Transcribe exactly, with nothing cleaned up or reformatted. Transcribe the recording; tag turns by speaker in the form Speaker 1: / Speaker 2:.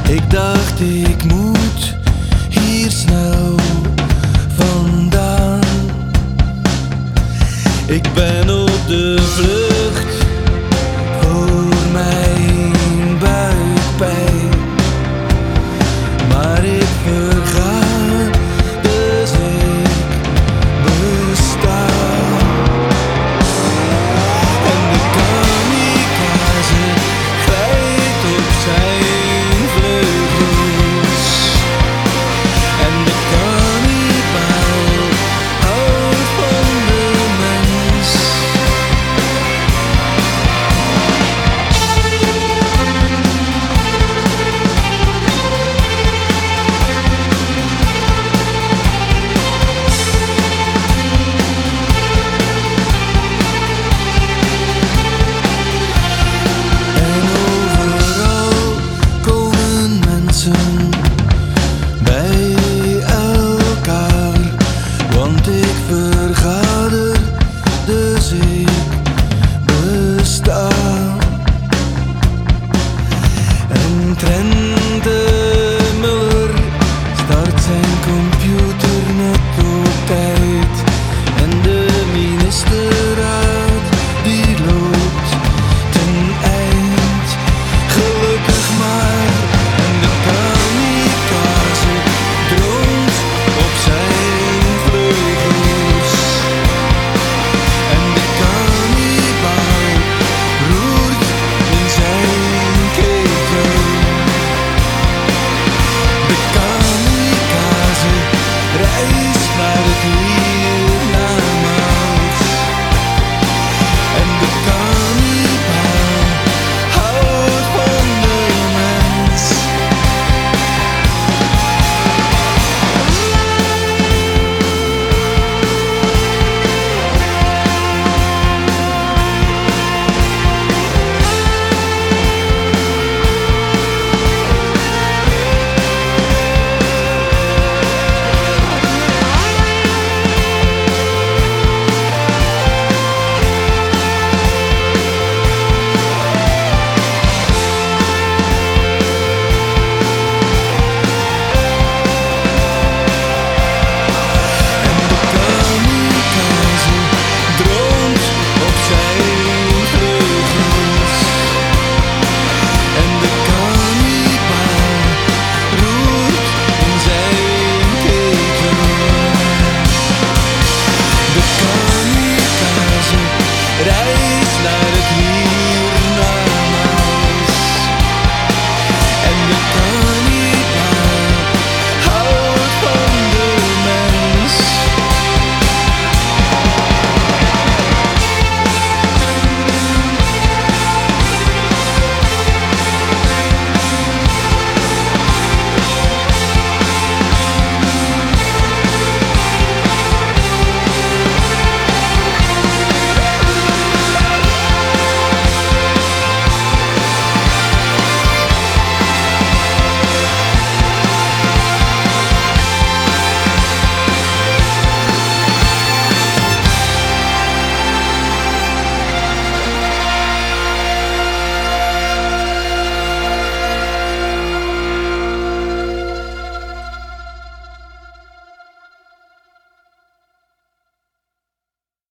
Speaker 1: Ik dacht ik moet hier snel vandaan. Ik ben op de vlucht voor mijn buikpijn, maar ik verga, dus ik besta. En de kamikaze glijdt op zijn vleugels, en de kannibaal houdt van de mens. En overal komen mensen bij elkaar, want ik vergader, dus ik besta. En trend